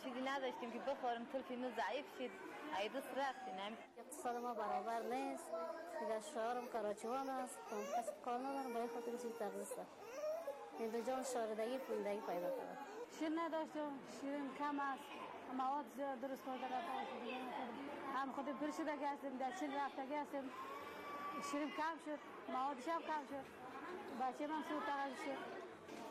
چیزی نداشتیم که بخوریم، تلفیمون ضعیف شد، ایدوس رفتیم. اقتصاد ما برابر نیست، دیگه شهرم کراچوان است، کسب کار ندارم، باید خاطر چیز تغذیه است. این دو جان شاردگی پوندگی پیدا کرد. شیر نداشتم، شیرم کم است، مواد زیاد درست کرده دیگه هم خود پرشده گستیم، در چین رفته گستیم، شیرم کم شد، موادش هم کم شد، بچه من سود تغذیه شد.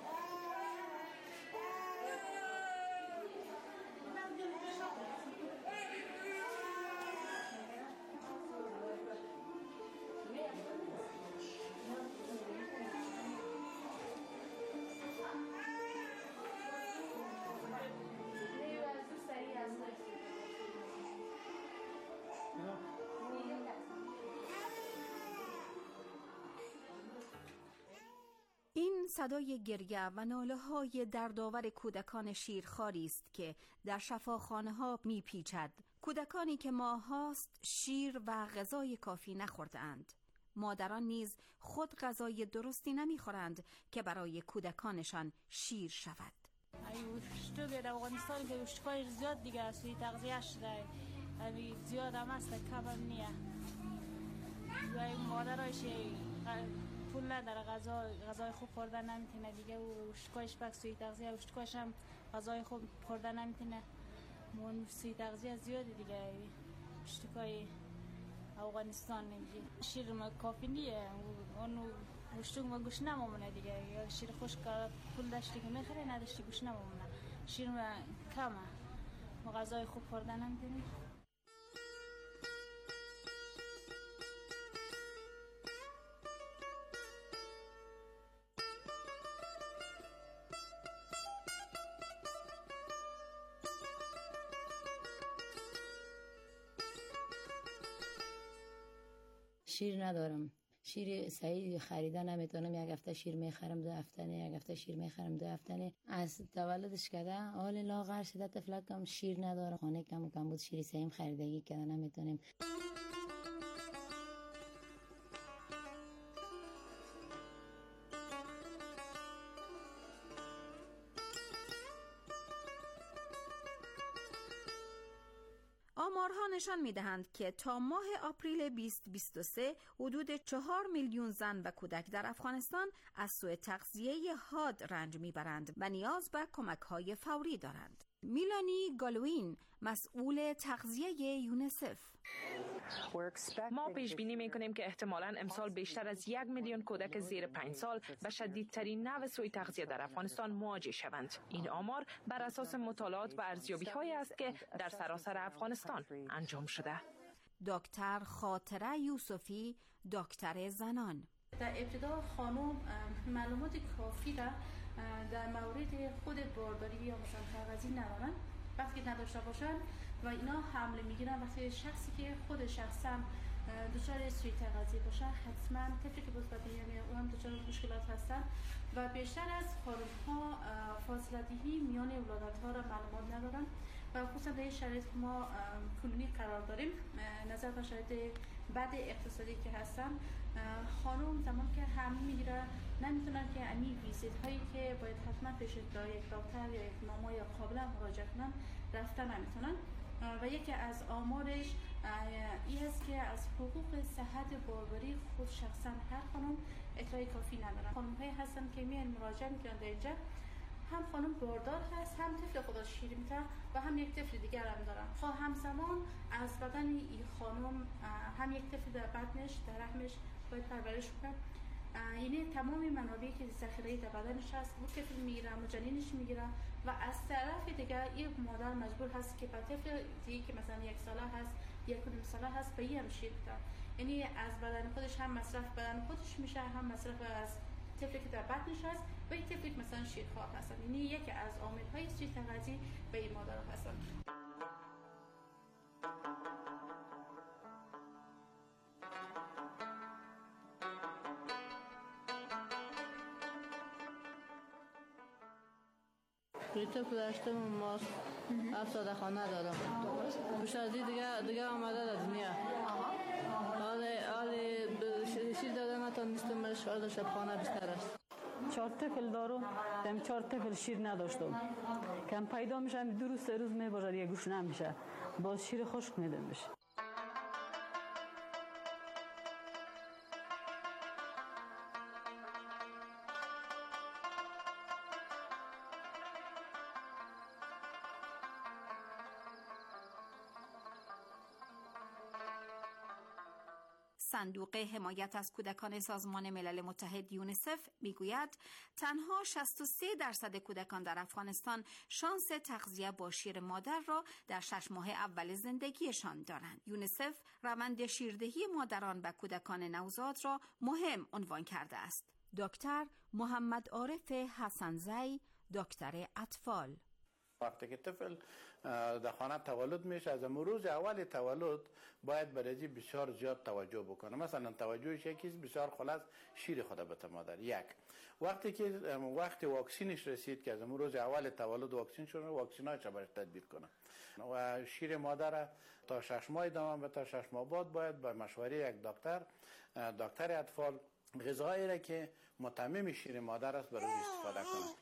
این صدای گریه و ناله‌های دردآور کودکان شیرخواری است که در شفاخانه‌ها می‌پیچد. کودکانی که ماه‌هاست شیر و غذای کافی نخورده‌اند. مادران نیز خود غذای درستی نمی‌خورند که برای کودکانشان شیر شود. تو در افغانستان که اشتکای زیاد دیگه است، تغذیه شده زیاد هم است، کم هم نیه. و مادرایش پول نداره، غذای خوب خوردن نمیتونه دیگه، و اشتکایش بک سوی تغذیه، اشتکایش هم غذای خوب خوردن نمیتونه، اون سوی تغذیه زیاده دیگه. اشتکای افغانستان نمیگه شیر ما کافی نیه، اون اشتک ما گوش نمامونه دیگه. یا شیر خوش که پول داشتی که میخره، نداشتی گوش نمامونه. شیر ما کمه، ما غذای خوب خوردن نمیتونه. شیر ندارم، شیر صحیح خریدن نمیتونم. یک هفته شیر میخرم، 2 هفته نه، یک هفته شیر میخرم، 2 هفته نه. از تولدش کده حال لاغر شده، طفلکم شیر نداره، خانه کم بود، شیر صحیح خریدگی کده نمیتونیم. آمارها نشان می‌دهند که تا ماه آپریل 2023 حدود 4 میلیون زن و کودک در افغانستان از سوء تغذیه حاد رنج می‌برند و نیاز به کمک‌های فوری دارند. میلانی گالوین، مسئول تغذیه یونیسف: ما پیش بینی میکنیم که احتمالاً امسال بیشتر از 1 میلیون کودک زیر 5 سال به شدیدترین نوع سوء تغذیه در افغانستان مواجه شوند. این آمار بر اساس مطالعات و ارزیابی‌هایی است که در سراسر افغانستان انجام شده. دکتر خاطره یوسفی، دکتر زنان: در ابتدا خانم معلومات کافی را در مورد خود بارداری یا مثلا تغذیه ندارن. وقتی که نداشته باشن و اینا حمله میگیرن، وقتی شخصی که خود شخصا دچار سوء تغذیه باشه، حتما طفلی که مثبت یعنی اون هم دچار مشکلات هستن و بیشتر از خانم‌ها فاصله دهی میان ولادت‌ها را معلومات ندارن و خصوصا در این شرایط که ما کلونی قرار داریم، نظر به شرایط بد اقتصادی که هستن، خانم زمان که حمل میگیره نمیتونن که امی ویزیت هایی که باید حتما پیش یک دکتر یا یک ماما یا قابلا مراجعه کنن رفتن نمیتونن. و یکی از آمارش این است که از حقوق صحت باروری خود شخصا هر خانم اطلاع کافی ندارن. خانم هایی هستن که میان مراجعه میکنن در اینجا، هم خانم باردار هست، هم طفل خودش شیر میده و هم یک طفل دیگر هم دارن. خب همزمان از بدن این خانم هم یک طفل در بدنش، در رحمش باید پرورش کنه. یعنی تمامی منابعی که ذخیره در بدنش هست اون طفل میگیره، مجنینش میگیره و از طرف دیگر این مادر مجبور هست که به طفل دیگه که مثلا 1 ساله هست، 1.5 ساله هست به هم شیر بده. یعنی از بدن خودش هم مصرف بدن خودش میشه، هم مصرف از طفلی که در بطنش هست و این طفلی که مثلا شیرخوار هستن. یعنی یکی از عامل‌های سوء تغذیه به این مادرها هستن. ریتو پداشتم ماست، افساده خانه دادم. بیشتر از دیگه آمده در دنیا. حالی شیر دادن نتونستم، شاید شب خانه بیشتر است. 4 طفل دارم، دم 4 طفل شیر نداشتم. کم پیدا میشم 2 روز 3 روز میباشه دیگه گوش نمیشه. باز شیر خشک میدم بشه. صندوق حمایت از کودکان سازمان ملل متحد یونیسف میگوید تنها 63% کودکان در افغانستان شانس تغذیه با شیر مادر را در 6 ماه اول زندگیشان دارند. یونیسف روند شیردهی مادران و کودکان نوزاد را مهم عنوان کرده است. دکتر محمد عارف حسنزی، دکتر اطفال: وقتی که طفل در خانه تولد میشه، از روز اول تولد باید برای بسیار زیاد توجه بکنه. مثلا توجهش یکیست بسیار خلاص شیر خود بده مادر. یک وقتی واکسینش رسید که از روز اول تولد واکسین شده، واکسینایش برای تدبیر کنه و شیر مادر تا 6 ماه دوام و تا 6 ماه بعد باید با مشوره یک دکتر اطفال غذایی را که متمم شیر مادر است برای استفاده کنه.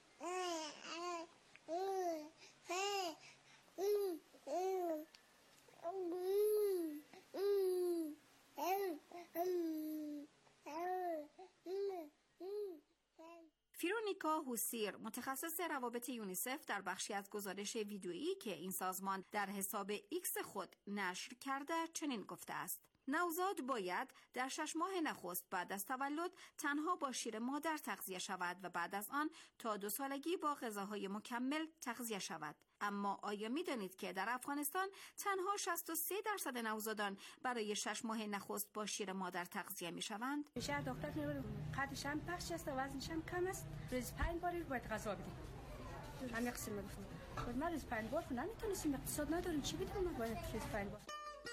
فرونیکا هوسیر، متخصص روابط یونیسف، در بخشی از گزارش ویدیویی که این سازمان در حساب ایکس خود نشر کرده چنین گفته است: نوزاد باید در 6 ماه نخست بعد از تولد تنها با شیر مادر تغذیه شود و بعد از آن تا 2 سالگی با غذاهای مکمل تغذیه شود. اما آیا می دانید که در افغانستان تنها 63% نوزادان برای 6 ماه نخست با شیر مادر تغذیه می شوند؟ بیشتر دکتر میگه قدش هم پخش است و وزنش هم کم است. روز 5 بار باید غذا بدیم. همین قسم میگفتم. خود ما روز 5 بار نمیتونیم، اقتصاد نداریم، چی بدیم؟ ما باید روز 5 بار.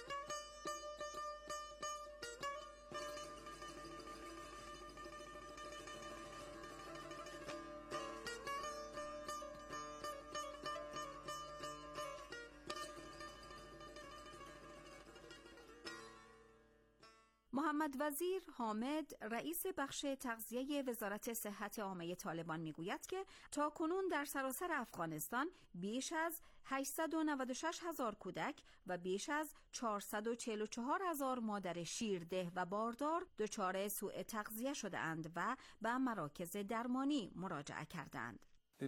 محمد وزیر حامد، رئیس بخش تغذیه وزارت صحت عامه طالبان میگوید که تا کنون در سراسر افغانستان بیش از 896,000 کودک و بیش از 444,000 مادر شیرده و باردار دچار سوء تغذیه شده اند و به مراکز درمانی مراجعه کردند.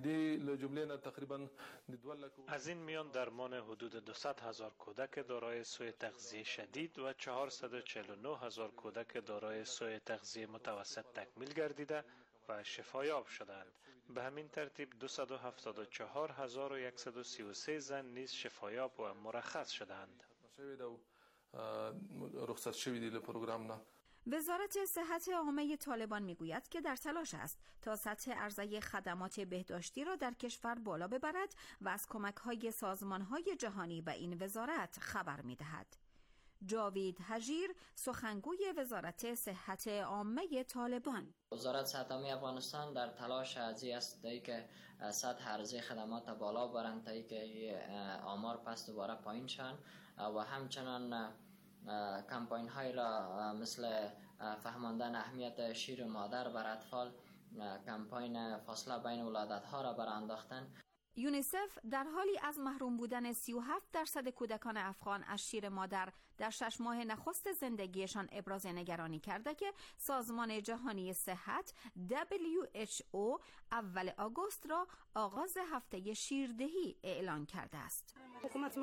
از این میان درمان حدود 200,000 کودک دارای سوء تغذیه شدید و 449,000 کودک دارای سوء تغذیه متوسط تکمیل گردیده و شفایاب شدند. به همین ترتیب 274,133 زن نیز شفایاب و مرخص شدند. وزارت صحت عامه طالبان میگوید که در تلاش است تا سطح عرضه خدمات بهداشتی را در کشور بالا ببرد و از کمک‌های سازمان‌های جهانی به این وزارت خبر می‌دهد. جاوید حجیر، سخنگوی وزارت صحت عامه طالبان: وزارت صحت عامه افغانستان در تلاش ازی است که سطح عرضه خدمات بالا برند تا که آمار پس دوباره پایین شوند و همچنان کمپاین های را مثل فهماندن اهمیت شیر مادر بر اطفال، کمپاین فاصله بین ولادت ها را برانداختن. یونیسف در حالی از محروم بودن 37% کودکان افغان از شیر مادر در 6 ماه نخست زندگیشان ابراز نگرانی کرده که سازمان جهانی صحت WHO اول آگوست را آغاز هفته شیردهی اعلان کرده است. حکومت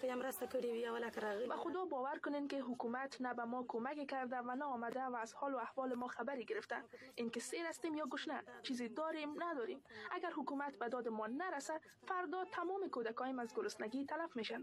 و خدا باور کنین که حکومت نه به ما کمک کرده و نه آمده و از حال و احوال ما خبری گرفته. اینکه سیر هستیم یا گشنه، چیزی داریم نداریم. اگر حکومت به داد ما نرسه، فردا تمام کودکایم از گرسنگی تلف میشن.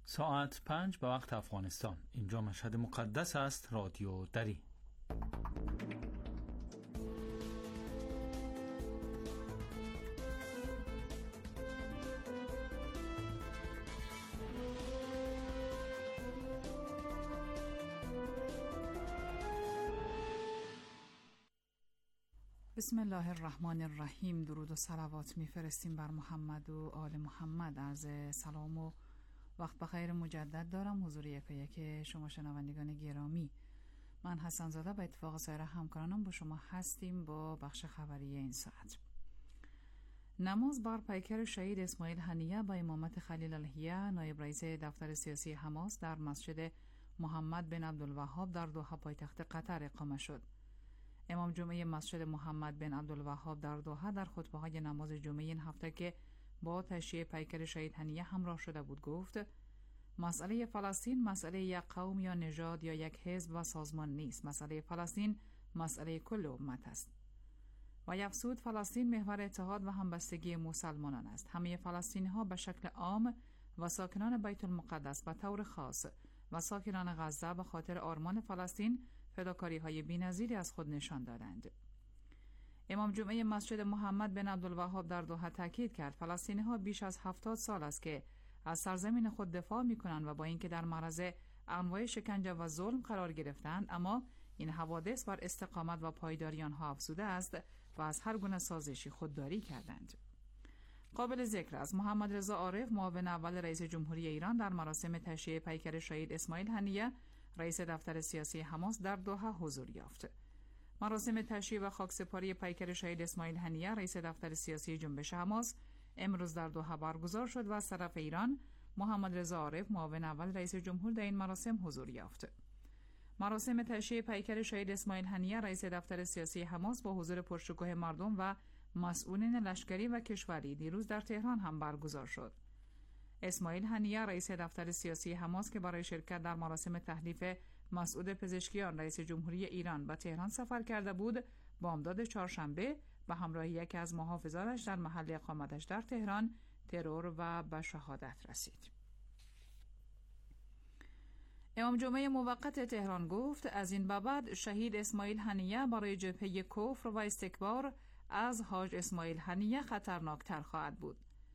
ساعت 5 به وقت افغانستان. اینجا مشهد مقدس است. رادیو دری. بسم الله الرحمن الرحیم. درود و صلوات میفرستیم بر محمد و آل محمد. عرض سلام و وقت بخیر مجدد دارم حضور یکایک شما شنوندگان گرامی. من حسن زاده به اتفاق سایر همکارانم با شما هستیم با بخش خبری این ساعت. نماز بر پیکر شهید اسماعیل هنیه با امامت خلیل الحیه نایب رئیس دفتر سیاسی حماس در مسجد محمد بن عبدالوهاب در دوحه پایتخت قطر اقامه شد. امام جمعه مسجد محمد بن عبدالوهاب در دوحه در خطبه‌های نماز جمعه این هفته که با تشییع پیکر شهید هنیه همراه شده بود گفت: مسئله فلسطین مسئله یک قوم یا نژاد یا یک حزب و سازمان نیست. مسئله فلسطین مسئله کل امت است. و افزود فلسطین محور اتحاد و همبستگی مسلمانان است. همه فلسطینی‌ها به شکل عام و ساکنان بیت المقدس به طور خاص و ساکنان غزه به خاطر آرمان فلسطین فداکاری‌های بی‌نظیری از خود نشان دادند. امام جمعه مسجد محمد بن عبدالوهاب در دوحه تاکید کرد فلسطینی‌ها بیش از 70 سال است که از سرزمین خود دفاع می‌کنند و با اینکه در معرض انواع شکنجه و ظلم قرار گرفتند، اما این حوادث بر استقامت و پایداری آنها افزوده است و از هر گونه سازشی خودداری کردند. قابل ذکر است محمد رضا عارف معاون اول رئیس جمهوری ایران در مراسم تشییع پیکر شهید اسماعیل هنیه رئیس دفتر سیاسی حماس در دوحه حضور یافت. مراسم تشییع و خاکسپاری پیکر شهید اسماعیل هنیه رئیس دفتر سیاسی جنبش حماس امروز در دوحه برگزار شد و از طرف ایران محمد رضا عارف معاون اول رئیس جمهور در این مراسم حضور یافت. مراسم تشییع پیکر شهید اسماعیل هنیه رئیس دفتر سیاسی حماس با حضور پرشکوه مردم و مسئولین لشکری و کشوری دیروز در تهران هم برگزار شد. اسماعیل هنیه رئیس دفتر سیاسی حماس که برای شرکت در مراسم تحلیف مسعود پزشکیان رئیس جمهوری ایران به تهران سفر کرده بود، بامداد چهارشنبه به همراه یکی از محافظانش در محل اقامتش در تهران ترور و به شهادت رسید. امام جمعه موقت تهران گفت از این به بعد شهید اسماعیل هنیه برای جبهه کفر و استکبار از حاج اسماعیل هنیه خطرناکتر خواهد بود.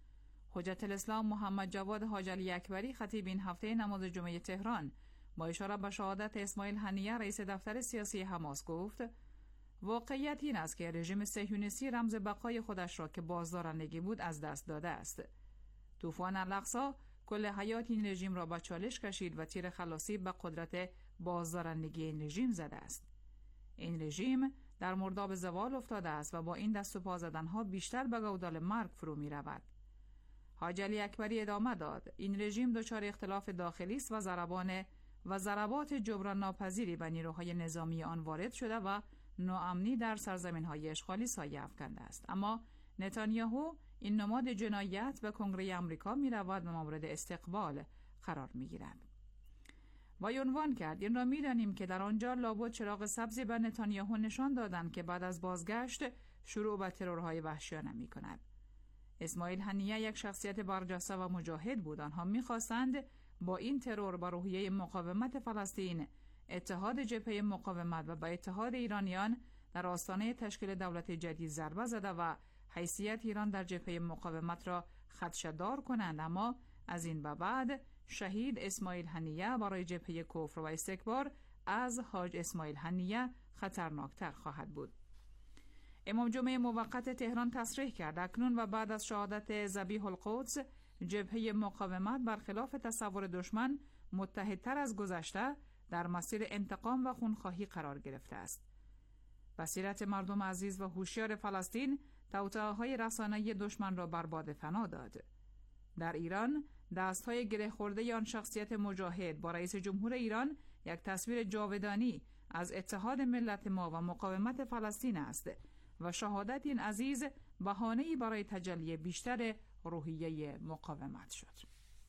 حجت الاسلام محمد جواد حاج علی اکبری خطیب این هفته نماز جمعه تهران با اشاره به شهادت اسماعیل هنیه رئیس دفتر سیاسی حماس گفت: واقعیت این است که رژیم صهیونیستی رمز بقای خودش را که بازدارندگی بود از دست داده است. طوفان الاقصی کل حیات این رژیم را به چالش کشید و تیر خلاصی به قدرت بازدارندگی این رژیم زده است. این رژیم در مرداب زوال افتاده است و با این دست و پا زدنها بیشتر به گودال مرگ فرو می رود. حاج علی اکبری ادامه داد: این رژیم دچار اختلاف داخلی است و ضربات جبران ناپذیری به نیروهای نظامی آن وارد شده و ناامنی در سرزمین‌های اشغالی سایه افکنده است. اما نتانیاهو این نماد جنایت به کنگره آمریکا می‌رود و مورد استقبال قرار می‌گیرد. و عنوان کرد: این را می‌دانیم که در آنجا لابد چراغ سبزی به نتانیاهو نشان دادند که بعد از بازگشت شروع به ترورهای وحشیانه می‌کند. اسماعیل هنیه یک شخصیت برجسته و مجاهد بود. آنها می‌خواستند با این ترور بر روحیه مقاومت فلسطین، اتحاد جبهه مقاومت و با اتحاد ایرانیان در آستانه تشکیل دولت جدید ضربه زده و حیثیت ایران در جبهه مقاومت را خدشه‌دار کنند. اما از این به بعد شهید اسماعیل هنیه برای جبهه کفر و استکبار از حاج اسماعیل هنیه خطرناکتر خواهد بود. امام جمعه موقت تهران تصریح کرد اکنون و بعد از شهادت ذبیح القدس جبهه مقاومت برخلاف تصور دشمن متحدتر از گذشته در مسیر انتقام و خونخواهی قرار گرفته است. بصیرت مردم عزیز و هوشیار فلسطین توطئه‌های رسانه‌ای دشمن را برباد فنا داد. در ایران دست‌های گره خورده آن شخصیت مجاهد با رئیس جمهور ایران یک تصویر جاودانی از اتحاد ملت ما و مقاومت فلسطین است و شهادت این عزیز بهانه‌ای برای تجلی بیشتر روحیه مقاومت شد.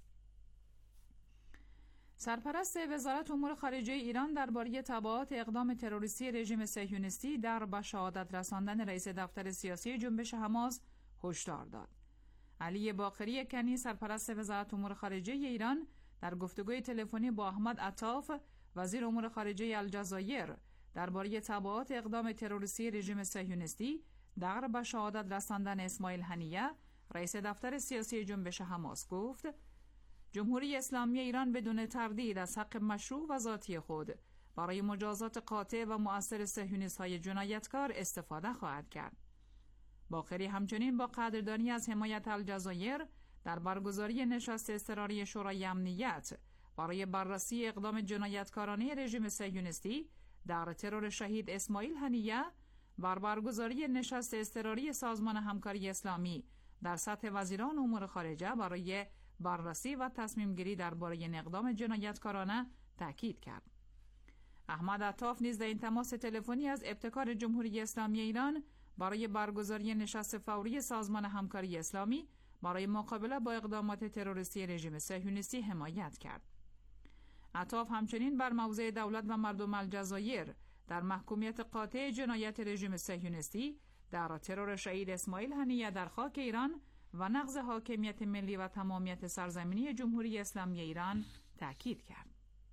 سرپرست وزارت امور خارجه ایران درباره تبعات اقدام تروریستی رژیم صهیونیستی در به شهادت رساندن رئیس دفتر سیاسی جنبش حماس هشدار داد. علی باقری کنی سرپرست وزارت امور خارجه ایران در گفتگوی تلفنی با احمد عطاف وزیر امور خارجه الجزایر درباره تبعات اقدام تروریستی رژیم صهیونیستی در به شهادت رساندن اسماعیل هنیه رئیس دفتر سیاسی جنبش حماس گفت جمهوری اسلامی ایران بدون تردید از حق مشروع و ذاتی خود برای مجازات قاطع و مؤثر صهیونیست‌های جنایتکار استفاده خواهد کرد. باقری همچنین با قدردانی از حمایت الجزایر در برگزاری نشست اضطراری شورای امنیت برای بررسی اقدام جنایتکارانه رژیم صهیونیستی در ترور شهید اسماعیل هنیه بر برگزاری نشست اضطراری سازمان همکاری اسلامی در سطح وزیران امور خارجه برای بررسی و تصمیم گیری درباره اقدام جنایتکارانه تاکید کرد. احمد عطاف نیز در این تماس تلفنی از ابتکار جمهوری اسلامی ایران برای برگزاری نشست فوری سازمان همکاری اسلامی برای مقابله با اقدامات تروریستی رژیم صهیونیستی حمایت کرد. عطاف همچنین بر موضع دولت و مردم الجزایر در محکومیت قاطع جنایت رژیم صهیونیستی در ترور شهید اسماعیل هنیه در خاک ایران و نقض حاکمیت ملی و تمامیت سرزمینی جمهوری اسلامی ایران تاکید کرد.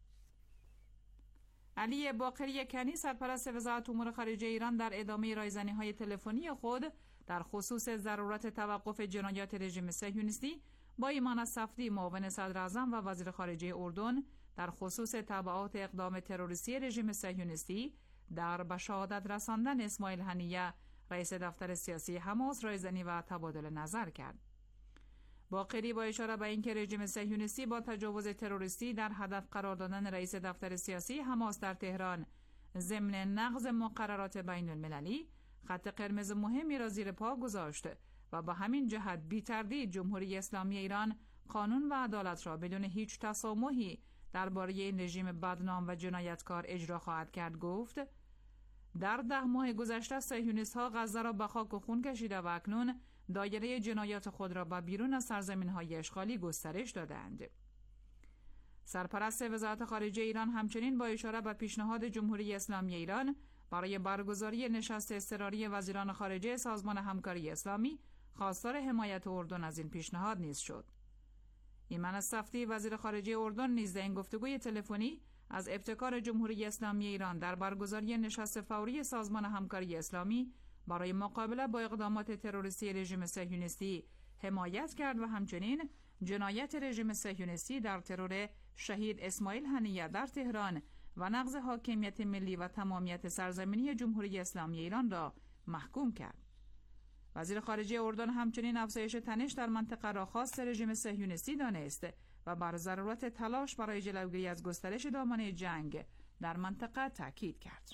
علی باقری کنی سرپرست وزارت امور خارجه ایران در ادامه رایزنی‌های تلفنی خود در خصوص ضرورت توقف جنایات رژیم صهیونیستی با ایمان الصفدی معاون صدر اعظم و وزیر خارجه اردن در خصوص تبعات اقدام تروریستی رژیم صهیونیستی در به شهادت رساندن اسماعیل هنیه رئیس دفتر سیاسی حماس رایزنی و تبادل نظر کرد. باقری با اشاره به اینکه رژیم صهیونیستی با تجاوز تروریستی در هدف قرار دادن رئیس دفتر سیاسی حماس در تهران ضمن نقض مقررات بین المللی خط قرمز مهمی را زیر پا گذاشت و با همین جهت بی تردید جمهوری اسلامی ایران قانون و عدالت را بدون هیچ تسامحی درباره این رژیم بدنام و جنایتکار اجرا خواهد کرد. گفت در 10 ماه گذشته صهیونیست‌ها غزه را به خاک و خون کشیده و اکنون دایره جنایات خود را به بیرون از سرزمین‌های اشغالی گسترش دادند. سرپرست وزارت خارجه ایران همچنین با اشاره به پیشنهاد جمهوری اسلامی ایران برای برگزاری نشست اضطراری وزیران خارجه سازمان همکاری اسلامی خواستار حمایت اردن از این پیشنهاد نیز شد. ایمان الصفدی وزیر خارجه اردن نیز در این گفتگوی تلفنی از ابتکار جمهوری اسلامی ایران در برگزاری نشست فوری سازمان همکاری اسلامی برای مقابله با اقدامات تروریستی رژیم صهیونیستی حمایت کرد و همچنین جنایت رژیم صهیونیستی در ترور شهید اسماعیل هنیه در تهران و نقض حاکمیت ملی و تمامیت سرزمینی جمهوری اسلامی ایران را محکوم کرد. وزیر خارجه اردن همچنین افزایش تنش در منطقه را خواست رژیم صهیونیستی دانست و بر ضرورت تلاش برای جلوگیری از گسترش دامنه جنگ در منطقه تاکید کرد.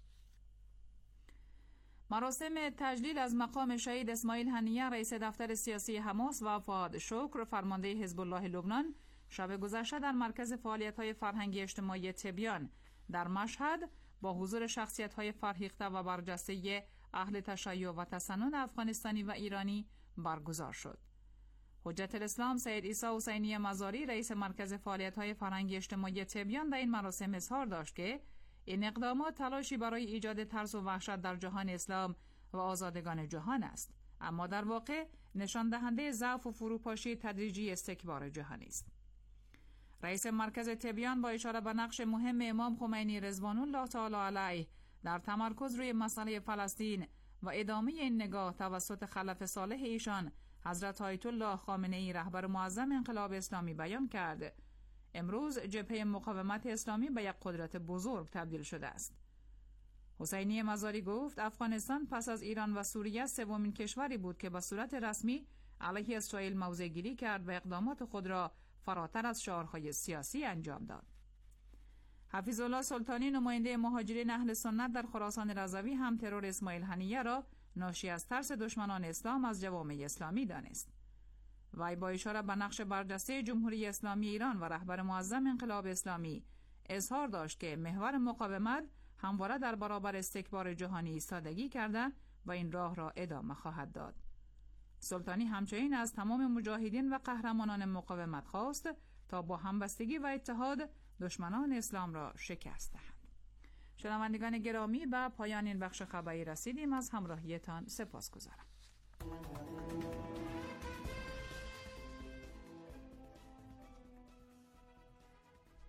مراسم تجلیل از مقام شهید اسماعیل هنیه رئیس دفتر سیاسی حماس و فؤاد شکر فرمانده حزب الله لبنان شب گذشته در مرکز فعالیت‌های فرهنگی اجتماعی تبیان در مشهد با حضور شخصیت‌های فرهیخته و برجسته اهل تشیع و تسنن افغانستانی و ایرانی برگزار شد. حجت الاسلام سید عیسی حسینی مزاری رئیس مرکز فعالیت‌های فرهنگی اجتماعی تبیان در این مراسم اظهار داشت که این اقدامات تلاشی برای ایجاد ترس و وحشت در جهان اسلام و آزادگان جهان است، اما در واقع نشان دهنده ضعف و فروپاشی تدریجی استکبار جهانی است. رئیس مرکز تبیان با اشاره به نقش مهم امام خمینی رضوان الله تعالی علیه در تمرکز روی مسئله فلسطین و ادامه این نگاه توسط خلف صالح ایشان حضرت آیت الله خامنه‌ای رهبر معظم انقلاب اسلامی بیان کرد امروز جبهه مقاومت اسلامی به یک قدرت بزرگ تبدیل شده است. حسینی مزاری گفت افغانستان پس از ایران و سوریه سومین کشوری بود که به صورت رسمی علیه اسرائیل موضع گیری کرد و اقدامات خود را فراتر از شعارهای سیاسی انجام داد. حفیظ الله سلطانی نماینده مهاجرین اهل سنت در خراسان رضوی هم ترور اسماعیل هنیه را ناشی از ترس دشمنان اسلام از جوامع اسلامی دانست. وی با اشاره به نقش برجسته جمهوری اسلامی ایران و رهبر معظم انقلاب اسلامی اظهار داشت که محور مقاومت همواره در برابر استکبار جهانی ایستادگی کرده و این راه را ادامه خواهد داد. سلطانی همچنین از تمام مجاهدین و قهرمانان مقاومت خواست تا با همبستگی و اتحاد دشمنان اسلام را شکست دهند. شنوندگان گرامی، به پایان این بخش خبری رسیدیم. از همراهیتان سپاسگزارم.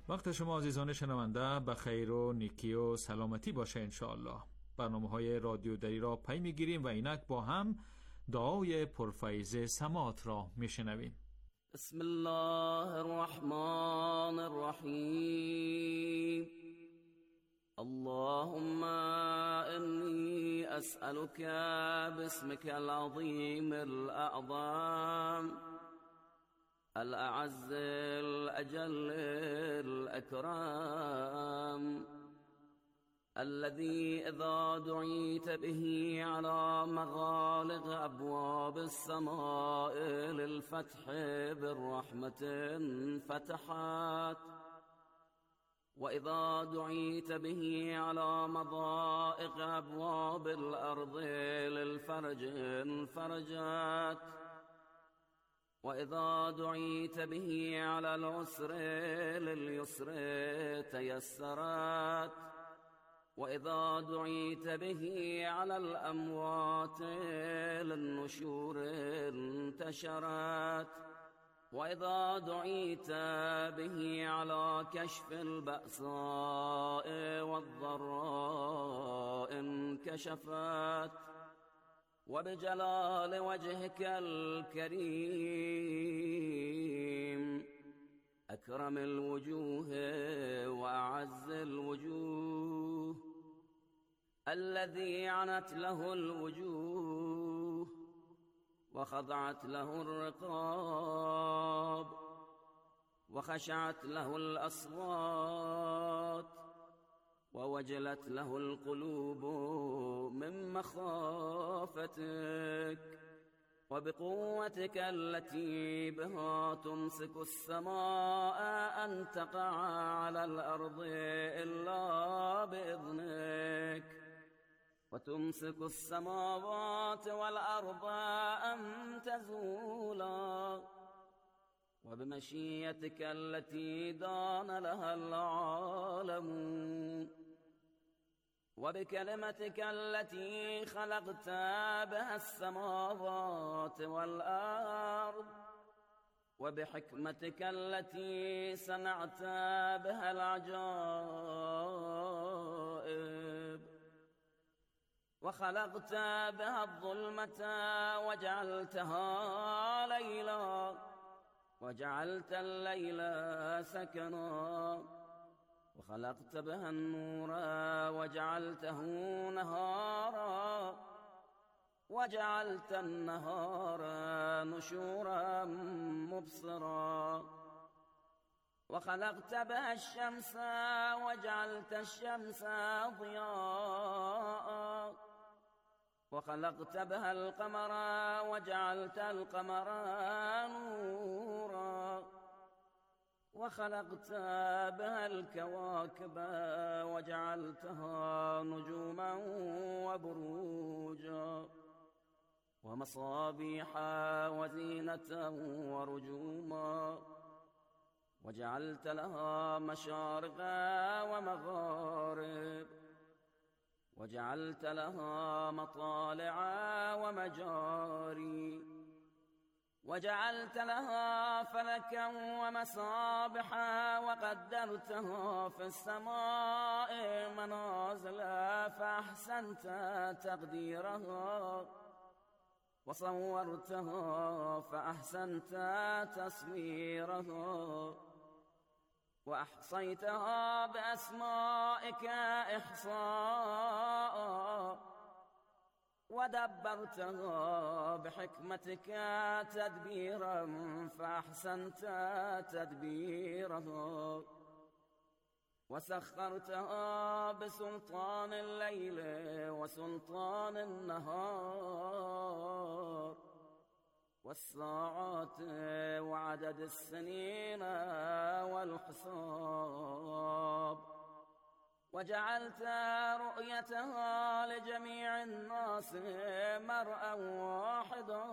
وقت شما عزیزان شنونده به خیر و نیکی و سلامتی باشه انشاءالله. برنامه‌های رادیو دری را پی می‌گیریم و اینک با هم دعای پرفیض سماعت را میشنویم. بسم الله الرحمن الرحیم. اللهم إني أسألك باسمك العظيم الأعظم الأعز الأجل الأكرم الذي إذا دعيت به على مغالق أبواب السماء للفتح بالرحمة فتحت، وإذا دعيت به على مضائق أبواب الأرض للفرج انفرجت، وإذا دعيت به على العسر لليسر تيسرت، وإذا دعيت به على الأموات للنشور انتشرت، وإذا دعيت به على كشف البأساء والضراء انكشفت، وبجلال وجهك الكريم أكرم الوجوه وأعز الوجوه الذي عنت له الوجوه وخضعت له الرقاب وخشعت له الأصوات ووجلت له القلوب من مخافتك، وبقوتك التي بها تمسك السماء أن تقع على الأرض إلا بإذنك، وتمسك السماوات والأرض أن تزولا، وبمشيئتك التي دان لها العالم، وبكلمتك التي خلقت بها السماوات والأرض، وبحكمتك التي صنعت بها العجائب، وخلقت بها الظلمة وجعلتها ليلا، وجعلت الليل سكنا، وخلقت بها النور وجعلته نهارا، وجعلت النهار نشورا مبصرا، وخلقت بها الشمس وجعلت الشمس ضياء، وخلقت بها القمر وجعلت القمر نورا، وخلقت بها الكواكب وجعلتها نجوما وبروجا ومصابيح وزينة ورجوما، وجعلت لها مشارق ومغارب، وجعلت لها مطالع ومجاري، وجعلت لها فلكا ومصابح، وقدرتها في السماء منازل فأحسنت تقديرها، وصورتها فأحسنت تصويرها، وأحصيتها بأسمائك إحصاء، ودبرتها بحكمتك تدبيرا فأحسنت تدبيرها، وسخرتها بسلطان الليل وسلطان النهار، والساعات وعدد السنين والحساب، وجعلت رؤيتها لجميع الناس مرءا واحدا.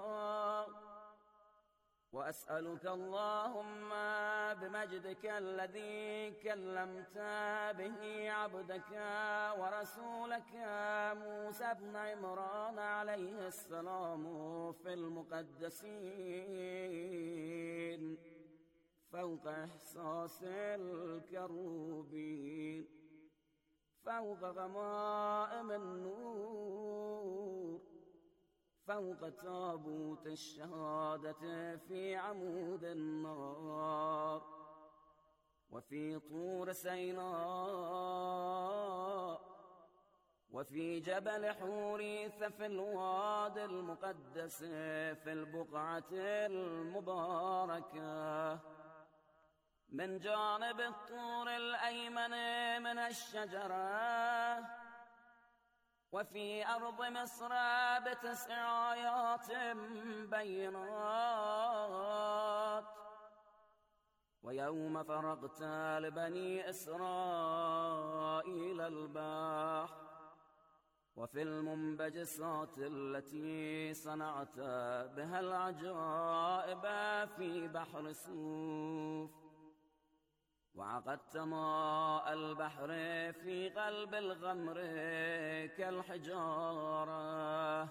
وأسألك اللهم بمجدك الذي كلمت به عبدك ورسولك موسى بن عمران عليه السلام في المقدسين فوق إحساس الكروبين، فوق غمائم النور، فوق تابوت الشهادة في عمود النار، وفي طور سيناء، وفي جبل حوريث في الوادي المقدس في البقعة المباركة، من جانب الطور الأيمن من الشجرة، وفي أرض مصر ب9 آيات بينات. ويوم فرغت لبني إسرائيل البحر، وفي المنبجسات التي صنعت بها العجائب في بحر سوف، وعقدت ماء البحر في قلب الغمر كالحجارة،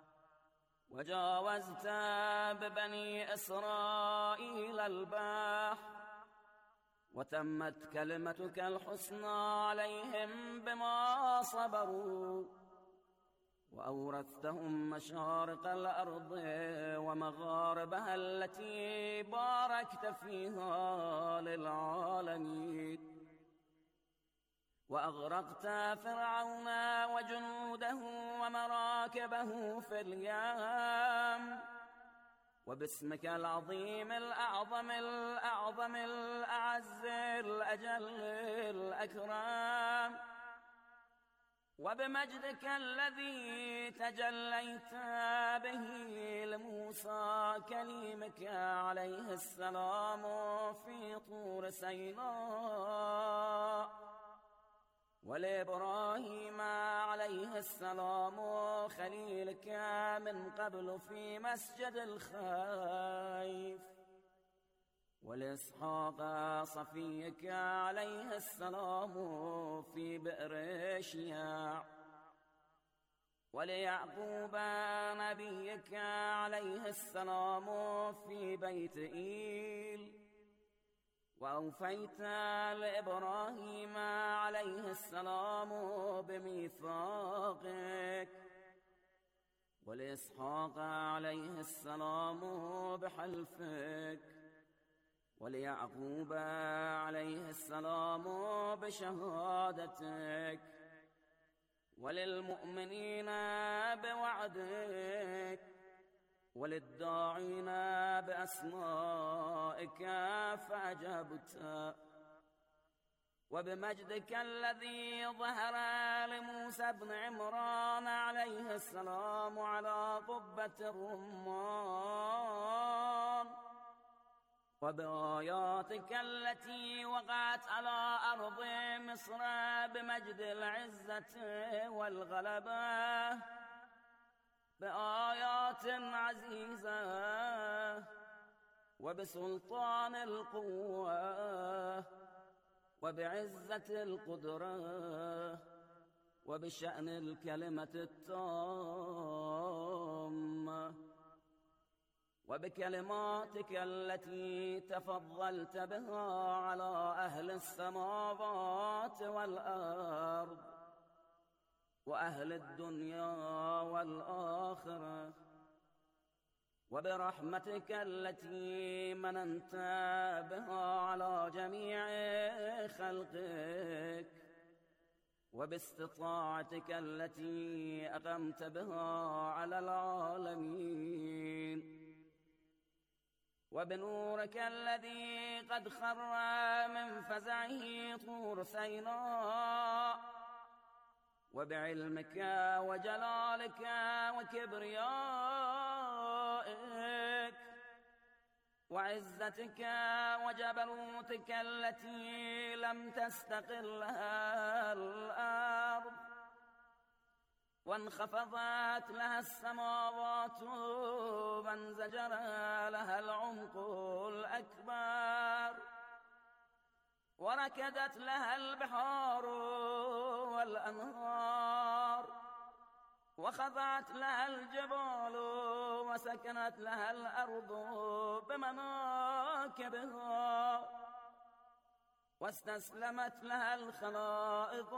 وجاوزت ببني إسرائيل البحر، وتمت كلمتك الحسنى عليهم بما صبروا، وأورثتهم مشارق الأرض ومغاربها التي باركت فيها للعالمين. وأغرقت فرعون وجنوده ومراكبه في اليم، وباسمك العظيم الأعظم الأعظم الأعز الأجل الأكرم، وبمجدك الذي تجليت به لموسى كليمك عليه السلام في طور سيناء، ولإبراهيم عليه السلام خليلك من قبل في مسجد الخيف، ولإسحاق صفيك عليه السلام في بئر شياع، وليعقوب نبيك عليه السلام في بيت إيل، وأوفيت لإبراهيم عليه السلام بميثاقك، ولإسحاق عليه السلام بحلفك، وليعقوب عليه السلام بشهادتك، وللمؤمنين بوعدك، وللداعين بأسمائك فأجبت، وبمجدك الذي ظهر لموسى بن عمران عليه السلام على قبة الرمان، وبآياتك التي وقعت على أرض مصر بمجد العزة والغلبة، بآيات عزيزة وبسلطان القوة وبعزة القدرة وبشأن الكلمة التامة، وبكلماتك التي تفضلت بها على أهل السماوات والأرض وأهل الدنيا والآخرة، وبرحمتك التي مننت بها على جميع خلقك، وباستطاعتك التي أقمت بها على العالمين، وبنورك الذي قد خر من فزعه طور سيناء، وبعلمك وجلالك وكبريائك وعزتك وجبروتك التي لم تستقلها الأرض وانخفضت لها السماوات وانزجر لها العمق الأكبر وركدت لها البحار والأنهار وخضعت لها الجبال وسكنت لها الأرض بمناكبها واستسلمت لها الخلائق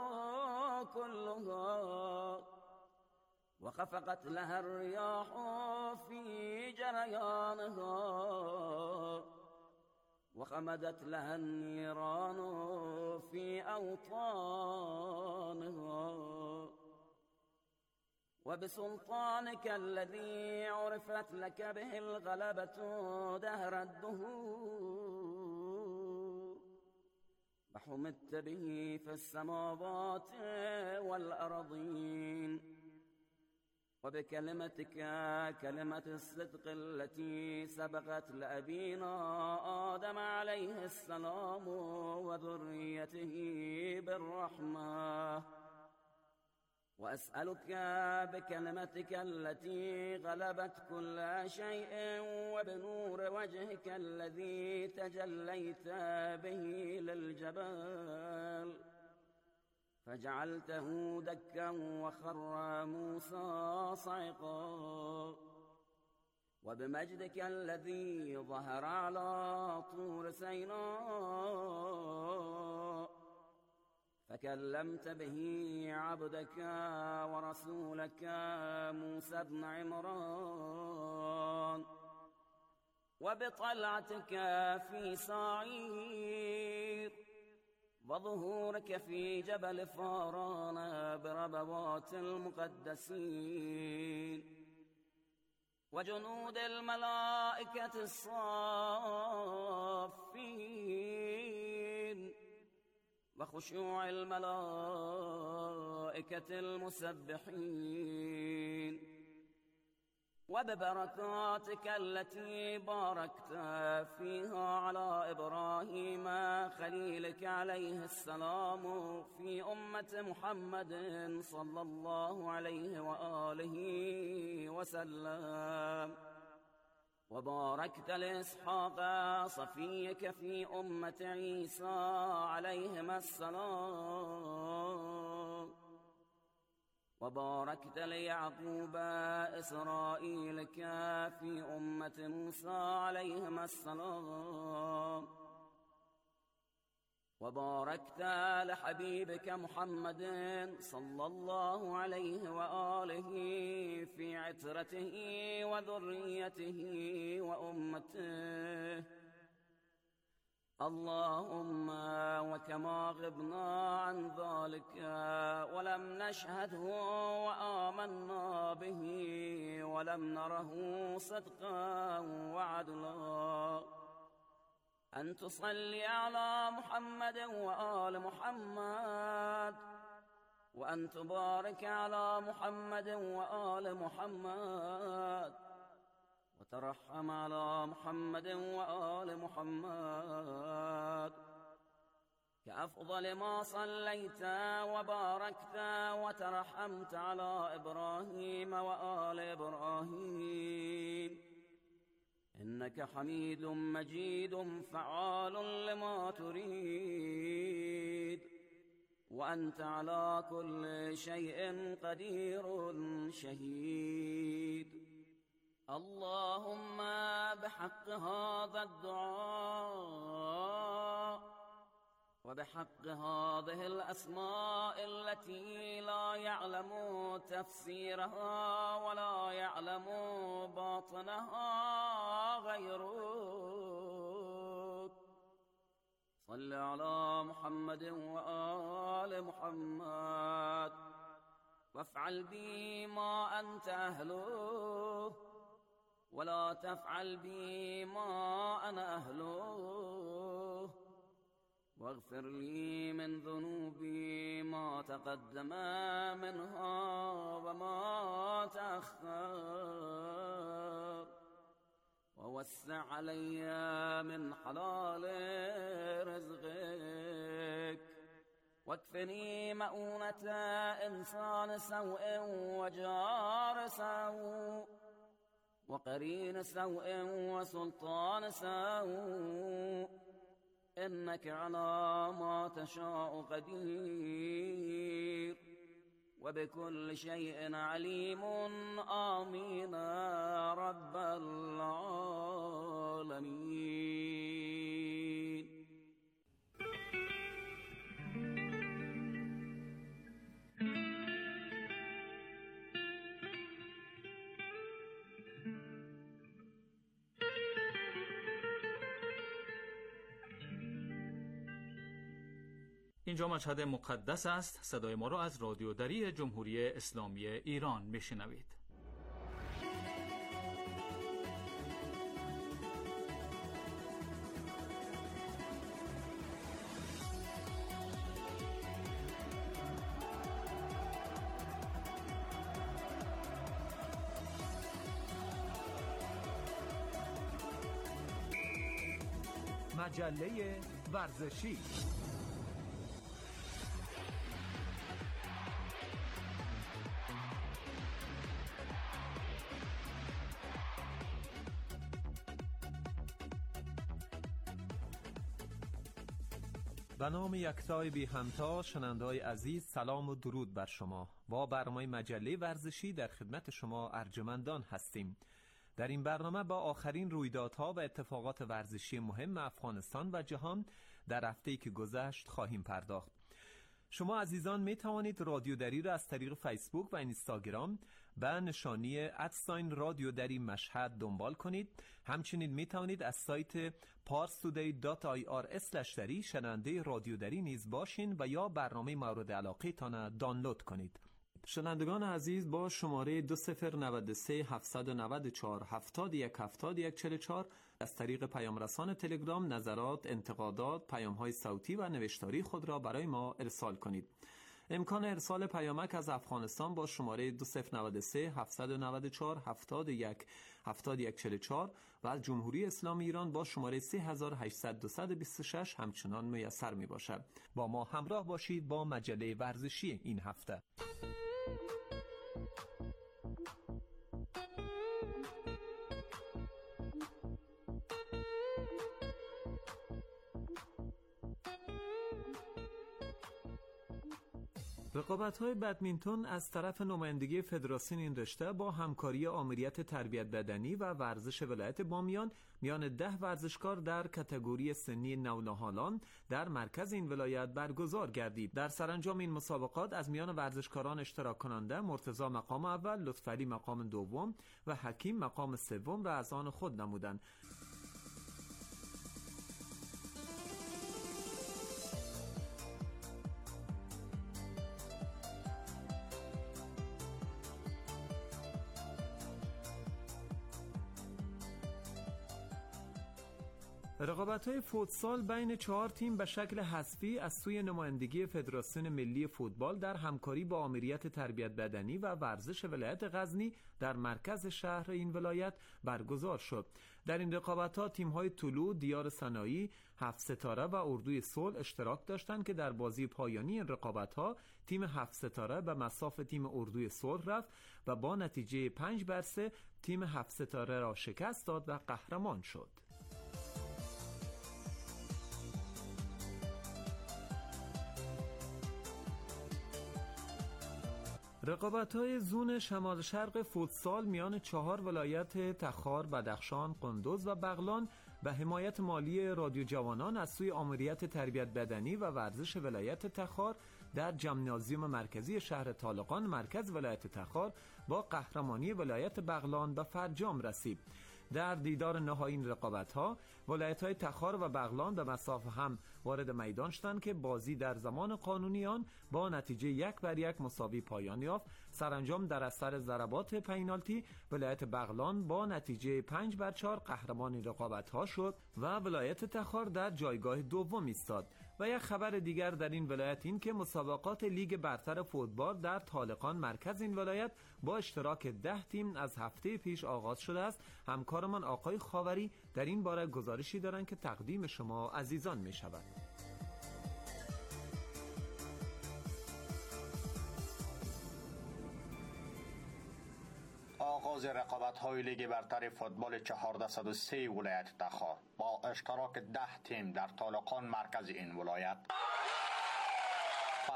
كلها وخفقت لها الرياح في جريانها وخمدت لها النيران في أوطانها وبسلطانك الذي عرفت لك به الغلبة دهر الدهور وحمدت به في السماوات والأرضين وبكلمتك كلمة الصدق التي سبقت لأبينا آدم عليه السلام وذريته بالرحمة وأسألك بكلمتك التي غلبت كل شيء وبنور وجهك الذي تجليت به للجبال فجعلته دكا وخر موسى صعقا وبمجدك الذي ظهر على طور سيناء فكلمت به عبدك ورسولك موسى بن عمران وبطلعتك في صعير وظهورك في جبل فاران بربوات المقدسين وجنود الملائكة الصافين وخشوع الملائكة المسبحين وببركاتك التي باركت فيها على إبراهيم خليلك عليه السلام في أمة محمد صلى الله عليه وآله وسلم وباركت لإسحاق صفيك في أمة عيسى عليهما السلام وباركت ليعقوب إسرائيلك في أمة موسى عليهما السلام وباركت لحبيبك محمد صلى الله عليه وآله في عترته وذريته وأمته اللهم وكما غبنا عن ذلك ولم نشهده وآمنا به ولم نره صدقا وعدلا أن تصلي على محمد وآل محمد وأن تبارك على محمد وآل محمد وترحم على محمد وآل محمد كأفضل ما صليت وباركت وترحمت على إبراهيم وآل إبراهيم إنك حميد مجيد فعال لما تريد وأنت على كل شيء قدير شهيد اللهم بحق هذا الدعاء وبحق هذه الأسماء التي لا يعلم تفسيرها ولا يعلم باطنها غيرك صل على محمد وآل محمد وافعل بي ما أنت أهله ولا تفعل بي ما أنا أهله واغفر لي من ذنوبي ما تقدم منها وما تأخر ووسع علي من حلال رزقك واكفني مؤونة إنسان سوء وجار سوء وقرين سوء وسلطان سوء إنك على ما تشاء قدير وبكل شيء عليم آمين رب العالمين. اینجا مشهد مقدس است. صدای ما را از رادیو دری جمهوری اسلامی ایران میشنوید. مجله ورزشی. به نام یکتای بی همتا، شنونده‌های عزیز، سلام و درود بر شما. با برنامه مجله ورزشی در خدمت شما ارجمندان هستیم. در این برنامه با آخرین رویدادها و اتفاقات ورزشی مهم افغانستان و جهان در هفته‌ای که گذشت خواهیم پرداخت. شما عزیزان می توانید رادیو دری را از طریق فیسبوک و اینستاگرام به نشانی @رادیو دری مشهد دنبال کنید. همچنین می توانید از سایت parstoday.ir/dari شنونده رادیو دری نیز باشین و یا برنامه مورد علاقه تان دانلود کنید. شنوندگان عزیز، با شماره 2093 794 71 44 از طریق پیام رسان تلگرام نظرات، انتقادات، پیام‌های صوتی و نوشتاری خود را برای ما ارسال کنید. امکان ارسال پیامک از افغانستان با شماره 2093 794 71 44 و از جمهوری اسلامی ایران با شماره 3800 همچنان میسر می باشد. با ما همراه باشید با مجله ورزشی این هفته. رقابت‌های بدمینتون از طرف نمایندگی فدراسیون این رشته با همکاری آمریت تربیت بدنی و ورزش ولایت بامیان میان 10 ورزشکار در کاتگوری سنی نونهالان در مرکز این ولایت برگزار گردید. در سرانجام این مسابقات از میان ورزشکاران اشتراک کننده مرتضی مقام اول، لطفعلی مقام دوم و حکیم مقام سوم را از آن خود نمودند. رقابت‌های فوتسال بین 4 تیم به شکل حذفی از سوی نمایندگی فدراسیون ملی فوتبال در همکاری با آمریت تربیت بدنی و ورزش ولایت غزنی در مرکز شهر این ولایت برگزار شد. در این رقابت‌ها تیم‌های طلوع، دیار سنایی، 7 ستاره و اردوی صلح اشتراک داشتند که در بازی پایانی این رقابت‌ها تیم 7 ستاره به مصاف تیم اردوی صلح رفت و با نتیجه 5-3 تیم 7 ستاره را شکست داد و قهرمان شد. رقابت‌های زون شمال شرق فوتسال میان 4 ولایت تخار، بدخشان، قندوز و بغلان به حمایت مالی رادیو جوانان از سوی آمریت تربیت بدنی و ورزش ولایت تخار در ژیمنازیوم مرکزی شهر طالقان مرکز ولایت تخار با قهرمانی ولایت بغلان به فرجام رسید. در دیدار نهایی این رقابت‌ها ولایت‌های تخار و بغلان به مساف هم وارد میدان شدند که بازی در زمان قانونی آن با نتیجه 1-1 مساوی پایان یافت. سرانجام در اثر ضربات پنالتی ولایت بغلان با نتیجه 5-4 قهرمان این رقابت‌ها شد و ولایت تخار در جایگاه دوم ایستاد. و یک خبر دیگر در این ولایت این که مسابقات لیگ برتر فوتبال در طالقان مرکز این ولایت با اشتراک 10 تیم از هفته پیش آغاز شده است. همکارمان آقای خاوری در این باره گزارشی دارند که تقدیم شما عزیزان می شود. آغاز رقابت‌های لیگ برتر فوتبال 1403 ولایت تخار با اشتراک 10 تیم در طالقان مرکز این ولایت. پس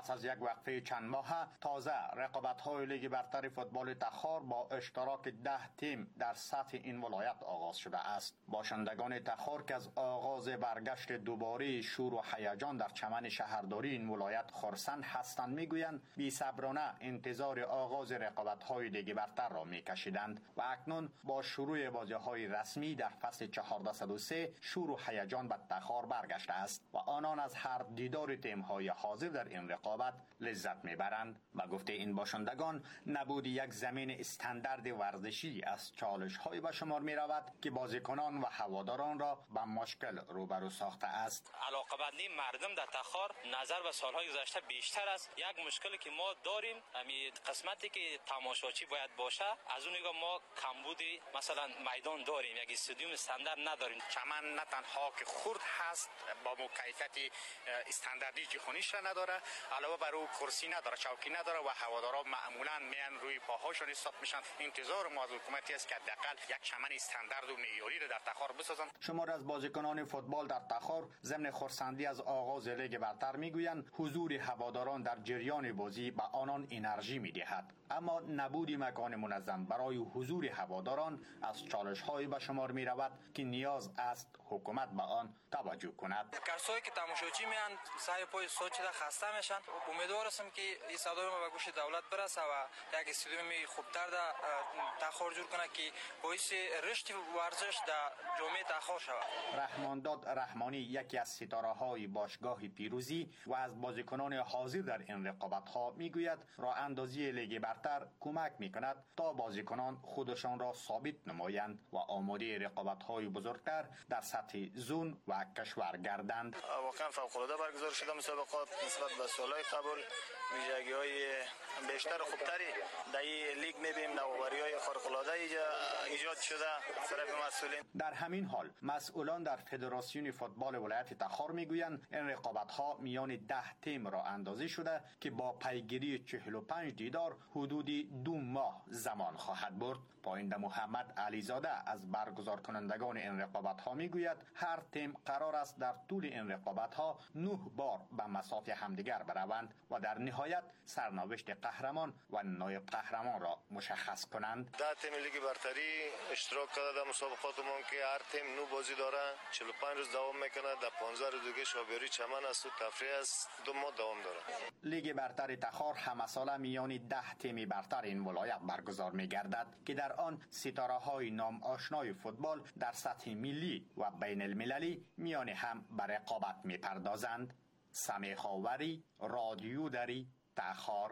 پس از یک وقفه چند ماه تازه رقابت‌های لیگ برتر فوتبال تخار با اشتراک 10 تیم در سطح این ولایت آغاز شده است. باشندگان تخار که از آغاز برگشت دوباره شور و هیجان در چمن شهرداری این ولایت خرسند هستند میگویند بی‌صبرانه انتظار آغاز رقابت‌های لیگ برتر را می‌کشیدند و اکنون با شروع بازی‌های رسمی در فصل 1403 شور و هیجان به تخار برگشته است و آنان از هر دیدار تیم‌های حاضر در این رقابت لذت می‌برند. با گفته این باشندگان نبود یک زمین استاندارد ورزشی از چالش‌های به شمار می‌رود که بازیکنان و هواداران را به مشکل روبرو ساخته است. علاقه‌مندی مردم در تخار نظر به سال‌های گذشته بیشتر است. یک مشکلی که ما داریم همین قسمتی که تماشاچی باید باشه، از اون نگاه ما کمبودی مثلا میدان داریم، یک استادیوم استاندارد نداریم. چمن نه تنها که خرد هست با کیفیت استانداردی جهانیش را نداره، علاوه بر او کرسی نداره، چوکی نداره و هوادارا معمولا میان روی پاهاشون استاپ میشن. انتظار ما از حکومتی است که حداقل یک چمن استاندارد و معیاری را در تخار بسازند. شمار از بازیکنان فوتبال در تخار ضمن خرسندی از آغاز لیگ برتر میگویند حضور هواداران در جریان بازی به آنان انرژی میدهد، اما نبود مکان منظم برای حضور هواداران از چالش‌های به شمار می‌رود که نیاز است حکومت به آن توجه کند. کسایی که تماشاچی میان سعی پای سوچیده خسته میشن. امیدوار هستم که این صدای ما به گوش دولت برسه و یک استادیوم خوبتر در تخار جور کنه که باعث رشد ورزش در جامعه تخار شود. رحمانداد رحمانی یکی از ستاره‌های باشگاه پیروزی و از بازیکنان حاضر در این رقابت‌ها میگوید راه اندازی لیگ برتر کمک میکند تا بازیکنان خودشان را ثابت نمایند و آماده رقابت‌های بزرگتر در سطح زون و کشور گردند. واقعا فوق‌العاده برگزار شده مسابقات نسبت به سال‌های قبل. ویژگی‌های بیشتر و خوبتری در این لیگ می‌بینیم، نوآوری‌های خارق‌العاده ایجاد شده از طرف مسئولین. در همین حال مسئولان در فدراسیون فوتبال ولایت تخار میگویند این رقابت‌ها میان 10 تیم را اندازی شده که با پیگیری 45 دیدار حدود 2 ماه زمان خواهد برد. پاینده محمد علیزاده از برگزار کنندگان این رقابت‌ها میگوید هر تیم قرار است در طول این رقابت‌ها 9 بار به مساف همدیگر بروند و در نهایت سرنوشت قهرمان و نایب قهرمان را مشخص کنند. 10 تیم لیگ برتری اشتراک کرده در مسابقات ما که هر تیم 9 بازی داره، 45 روز دوام میکنه. در 15 روز دیگه شابیاری چمن است و تفریح است، 2 ماه دوام داره. لیگ برتر تخار همه ساله میان 10 تیم برتر این ولایت برگزار میگردد که در آن ستاره‌های نام آشنای فوتبال در سطح ملی و بین المللی میان هم به رقابت میپردازند. سمیح آوری، رادیو دری، تخار.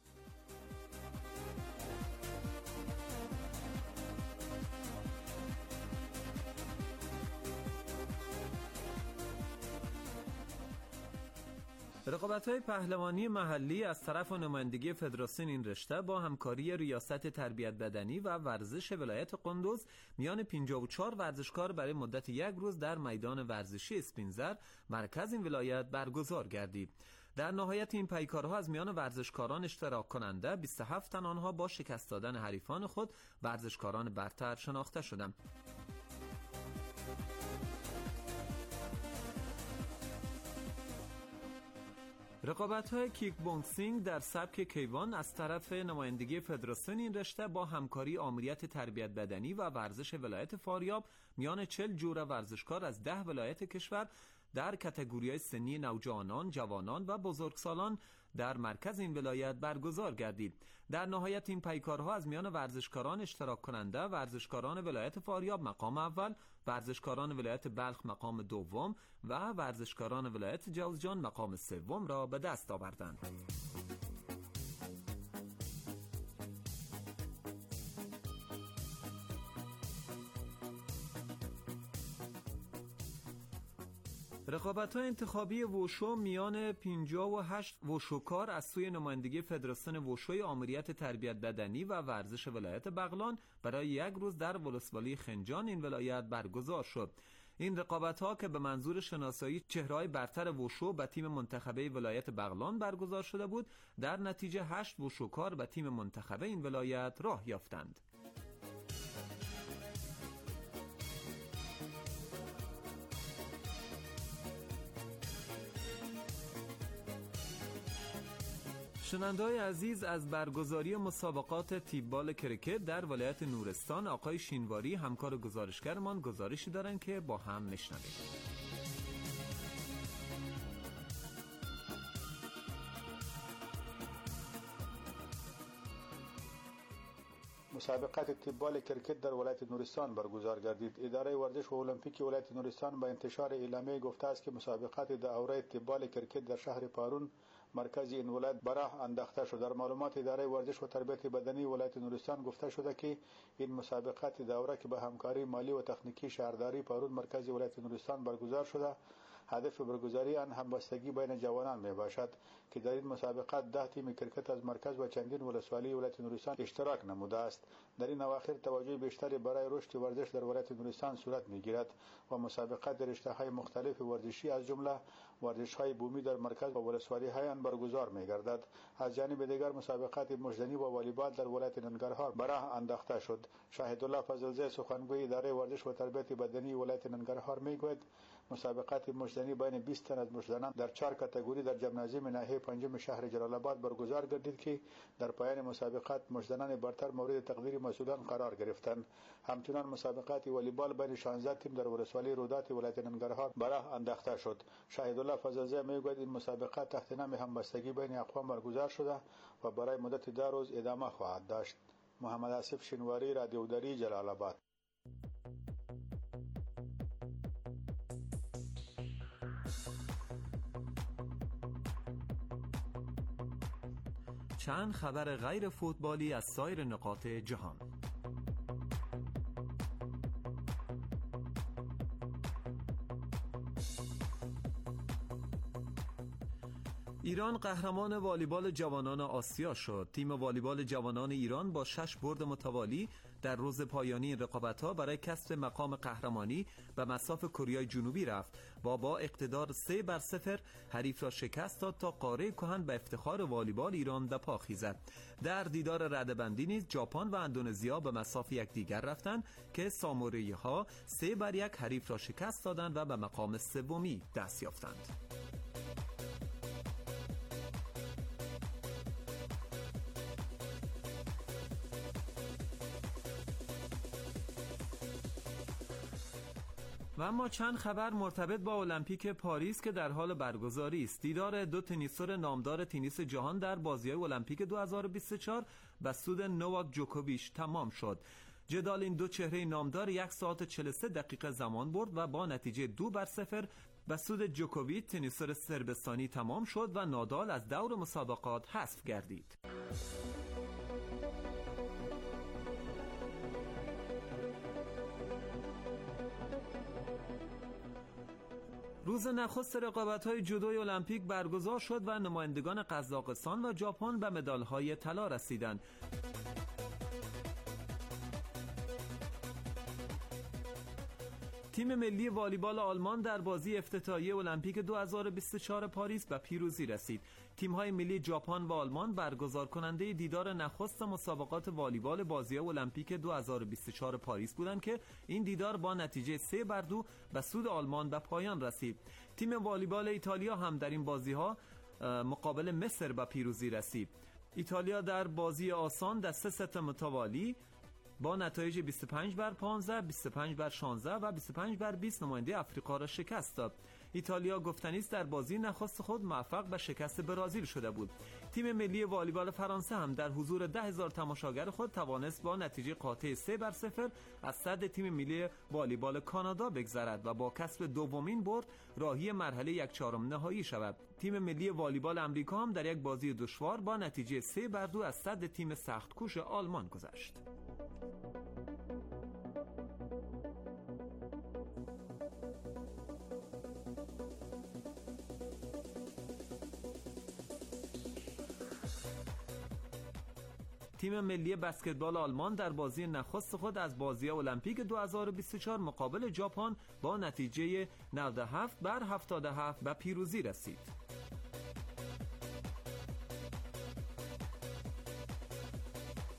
رقابت‌های پهلوانی محلی از طرف نمایندگی فدراسیون این رشته با همکاری ریاست تربیت بدنی و ورزش ولایت قندوز میان 54 ورزشکار برای مدت 1 روز در میدان ورزشی اسپینزر مرکز این ولایت برگزار گردید. در نهایت این پیکارها از میان ورزشکاران اشتراک کننده 27 تن آنها با شکست دادن حریفان خود ورزشکاران برتر شناخته شدند. رقابت‌های کیک بوکسینگ در سبک کیوان از طرف نمایندگی فدراسیون این رشته با همکاری آمریت تربیت بدنی و ورزش ولایت فاریاب میان 40 جور ورزشکار از 10 ولایت کشور در کاتگوری‌های سنی نوجوانان، جوانان و بزرگسالان در مرکز این ولایت برگزار گردید. در نهایت این پیکارها از میان ورزشکاران اشتراک کننده ورزشکاران ولایت فاریاب مقام اول، ورزشکاران ولایت بلخ مقام دوم و ورزشکاران ولایت جوزجان مقام سوم را به دست آوردند. رقابت‌های انتخابی وشو میان 58 وشوکار از سوی نمایندگی فدراسیون وشوی آمریت تربیت بدنی و ورزش ولایت بغلان برای 1 روز در ولسوالی خنجان این ولایت برگزار شد. این رقابت‌ها که به منظور شناسایی چهره‌های برتر وشو به تیم منتخبه ولایت بغلان برگزار شده بود، در نتیجه 8 وشوکار به تیم منتخبه این ولایت راه یافتند. شنونده‌های عزیز، از برگزاری مسابقات تیبال کرکت در ولایت نورستان آقای شینواری همکار گزارشگرمان گزارشی دارن که با هم میشنویم. مسابقات تیبال کرکت در ولایت نورستان برگزار گردید. اداره ورزش و المپیک ولایت نورستان با انتشار اعلامیه گفته است که مسابقات دوره تیبال کرکت در شهر پارون مرکز این ولایت براه انداخته شد. در معلومات اداره ورزش و تربیت بدنی ولایت نورستان گفته شده که این مسابقات دوره که به همکاری مالی و تکنیکی شهرداری پارون مرکز ولایت نورستان برگزار شده، هدف برگزاری آن همبستگی بین جوانان می باشد که در این مسابقات 10 تیم کرکت از مرکز و چندین ولسوالی ولایت نورستان اشتراک نموده است. در این اواخر توجه بیشتری برای رشد ورزش در ولایت نورستان صورت می گیرد و مسابقات در رشته‌های مختلف ورزشی از جمله ورزش‌های بومی در مرکز و ولسوالی‌های آن برگزار می گردد. از جانب دیگر مسابقات مجدنی و والیبال در ولایت ننگرهار براه انداخته شد. شاهدالله فضلزی سخنگوی اداره ورزش و تربیت بدنی ولایت ننگرهار میگوید مسابقات مجدنی بین 20 تن از مجدنان در 4 کاتگوری در جمنازیوم ناحیه پنجم شهر جلال آباد برگزار گردید که در پایان مسابقات مجدنان برتر مورد تقدیر مسئولان قرار گرفتند. همچنین مسابقات والیبال بین 16 تیم در ولسوالی رودات ولایت ننگرهار براه انداخته شد. شاهدالله فضلزی میگوید این مسابقات تحت نام همبستگی بین اقوام برگزار شده و برای مدت 10 روز ادامه خواهد داشت. محمد آصف شینواری، رادیو دری، جلال آباد. چند خبر غیر فوتبالی از سایر نقاط جهان. ایران قهرمان والیبال جوانان آسیا شد. تیم والیبال جوانان ایران با 6 برد متوالی در روز پایانی این رقابت‌ها برای کسب مقام قهرمانی به مصاف کره جنوبی رفت و با اقتدار 3-0 حریف را شکست داد تا قاره کهن به افتخار والیبال ایران به پا خیزد. در دیدار رده‌بندی نیز ژاپن و اندونزیا به مصاف یکدیگر رفتند که ساموری‌ها 3-1 حریف را شکست دادند و به مقام سومی دست یافتند. و اما چند خبر مرتبط با المپیک پاریس که در حال برگزاری است. دیدار 2 تنیسور نامدار تنیس جهان در بازی‌های المپیک 2024 به سود نوواک جوکوویچ تمام شد. جدال این دو چهره نامدار 1 ساعت و 43 دقیقه زمان برد و با نتیجه 2-0 به سود جوکوویچ تنیسور صربستانی تمام شد و نادال از دور مسابقات حذف گردید. روز نخست رقابت‌های جودوی المپیک برگزار شد و نمایندگان قزاقستان و ژاپن به مدال‌های طلا رسیدند. تیم ملی والیبال آلمان در بازی افتتاحیه المپیک 2024 پاریس به پیروزی رسید. تیم‌های ملی ژاپن و آلمان برگزار کننده دیدار نخست مسابقات والیبال بازی‌های المپیک 2024 پاریس بودند که این دیدار با نتیجه 3-2 به سود آلمان به پایان رسید. تیم والیبال ایتالیا هم در این بازی‌ها مقابل مصر به پیروزی رسید. ایتالیا در بازی آسان در 3 ست متوالی با نتایج 25-15, 25-16 و 25-20 نماینده آفریقا را شکست داد. ایتالیا گفتنی است در بازی نخست خود موفق به شکست برزیل شده بود. تیم ملی والیبال فرانسه هم در حضور 10,000 تماشاگر خود توانست با نتیجه قاطع 3-0 از صد تیم ملی والیبال کانادا بگذرد و با کسب دومین برد راهی مرحله 1/4 نهایی شود. تیم ملی والیبال آمریکا هم در یک بازی دشوار با نتیجه 3-2 از صد تیم سختکوش آلمان گذشت. تیم ملی بسکتبال آلمان در بازی نخست خود از بازی المپیک 2024 مقابل ژاپن با نتیجه 97-77 به پیروزی رسید.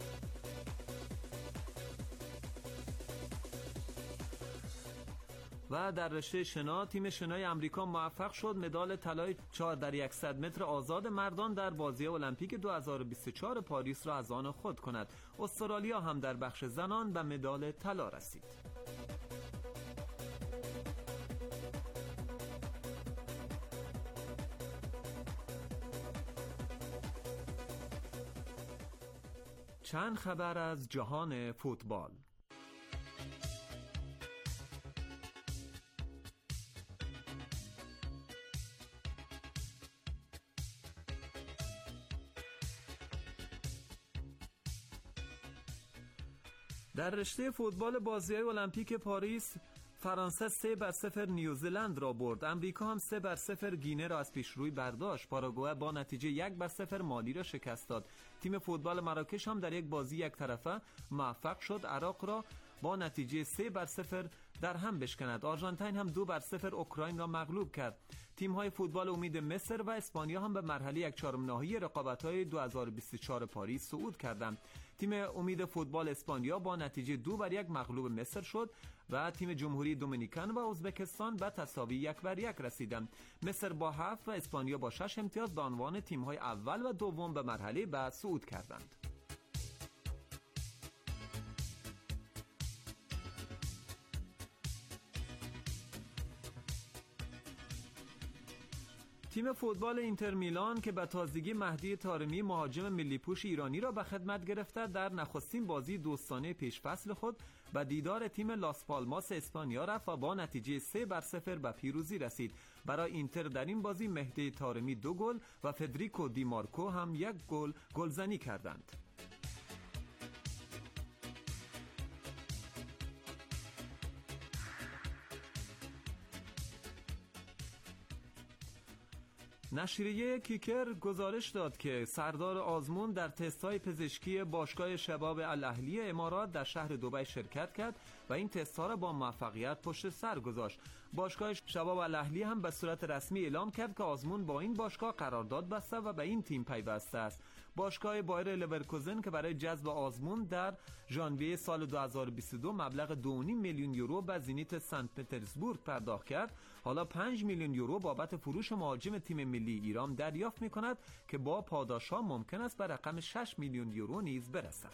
و و در رشته شنا تیم شنای آمریکا موفق شد مدال طلای 4 x 100 متر آزاد مردان در بازی المپیک 2024 پاریس را از آن خود کند. استرالیا هم در بخش زنان به مدال طلا رسید. چند خبر از جهان فوتبال. در رشته فوتبال بازی‌های المپیک پاریس فرانسه 3-0 نیوزلند را برد. امریکا هم 3-0 گینه را از پیشروی برداشت. پاراگوئه با نتیجه 1-0 مالی را شکست داد. تیم فوتبال مراکش هم در یک بازی یک طرفه موفق شد عراق را با نتیجه 3-0 در هم بشکند. آرژانتین هم 2-0 اوکراین را مغلوب کرد. تیم‌های فوتبال امید مصر و اسپانیا هم به مرحله یک چهارم نهایی رقابت‌های 2024 پاریس صعود کردند. تیم امید فوتبال اسپانیا با نتیجه 2-1 مغلوب مصر شد و تیم جمهوری دومینیکن و ازبکستان به تساوی 1-1 رسیدند. مصر با 7 و اسپانیا با 6 امتیاز به عنوان تیم‌های اول و دوم به مرحله بعد صعود کردند. تیم فوتبال اینتر میلان که به تازگی مهدی طارمی مهاجم ملی پوش ایرانی را به خدمت گرفته در نخستین بازی دوستانه پیش فصل خود به دیدار تیم لاس پالماس اسپانیا رفت و با نتیجه 3-0 به پیروزی رسید. برای اینتر در این بازی مهدی طارمی 2 گل و فدریکو دی مارکو هم 1 گل گلزنی کردند. نشریه کیکر گزارش داد که سردار آزمون در تست‌های پزشکی باشگاه شباب الاهلی امارات در شهر دبی شرکت کرد و این تست‌ها را با موفقیت پشت سر گذاشت. باشگاه شباب الاهلی هم به صورت رسمی اعلام کرد که آزمون با این باشگاه قرارداد بسته و به این تیم پیوسته است. باشگاه بایر لورکوزن که برای جذب آزمون در ژانویه سال 2022 مبلغ 2.5 میلیون یورو به زینیت سنت پترزبورگ پرداخت کرد، حالا 5 میلیون یورو بابت فروش مهاجم تیم ملی ایران دریافت می‌کند که با پاداش‌ها ممکن است به رقم 6 میلیون یورو نیز برسد.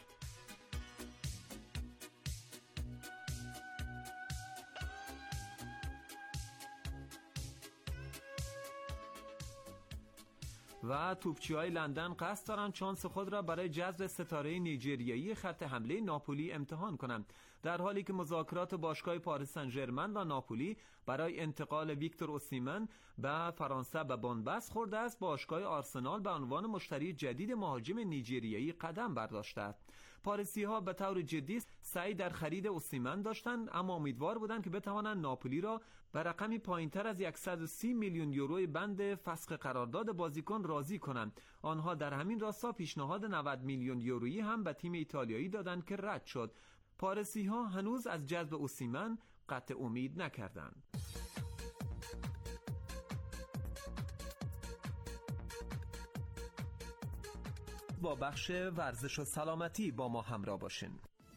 و توپچی‌های لندن قصد دارند شانس خود را برای جذب ستاره نیجریایی خط حمله ناپولی امتحان کنند، در حالی که مذاکرات باشگاه پاریس سن ژرمن و ناپولی برای انتقال ویکتور اوسیمن به فرانسه به بنبست خورده است. باشگاه آرسنال به عنوان مشتری جدید مهاجم نیجریایی قدم برداشته است. پاریسی‌ها به طور جدی سعی در خرید اوسیمن داشتند، اما امیدوار بودند که بتوانند ناپولی را به رقمی پایینتر از 130 میلیون یورو بند فسخ قرارداد بازیکن راضی کنند. آنها در همین راستا پیشنهاد 90 میلیون یورویی هم به تیم ایتالیایی دادند که رد شد. پاریسی‌ها هنوز از جذب اوسیمن قطع امید نکردند. با بخش ورزش و سلامتی با ما همراه باشین.